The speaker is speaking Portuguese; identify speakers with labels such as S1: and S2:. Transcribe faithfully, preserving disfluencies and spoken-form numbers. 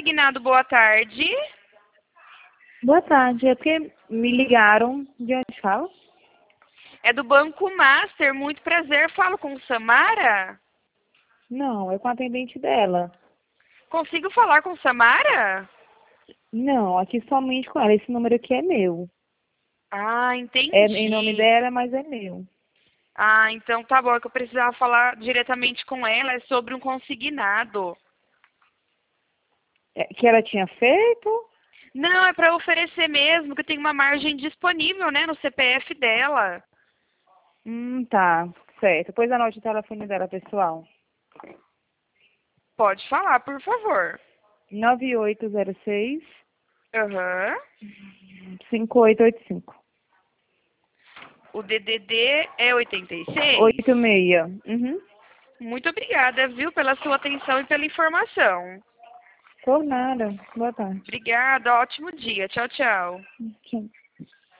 S1: consignado, boa tarde.
S2: Boa tarde, é porque me ligaram. De onde fala?
S1: É do Banco Master, muito prazer. Falo com Samara?
S2: Não, é com a atendente dela.
S1: Consigo falar com Samara?
S2: Não, aqui somente com ela. Esse número aqui é meu.
S1: Ah,
S2: É em nome
S1: entendi.
S2: dela, mas é meu.
S1: Ah, então tá bom, é que eu precisava falar diretamente com ela, é sobre um consignado.
S2: É, que ela tinha feito?
S1: Não, é para oferecer mesmo, que tem uma margem disponível, né, no C P F dela.
S2: Hum, tá. Certo. Pois anote o telefone dela, pessoal.
S1: Pode falar, por favor.
S2: nove oito zero seis,
S1: Aham.
S2: cinco oito oito cinco.
S1: O D D D é oitenta e seis.
S2: oito seis. Uhum.
S1: Muito obrigada, viu, pela sua atenção e pela informação.
S2: Por nada. Boa tarde.
S1: Obrigada, ótimo dia. Tchau, tchau.
S2: Tchau.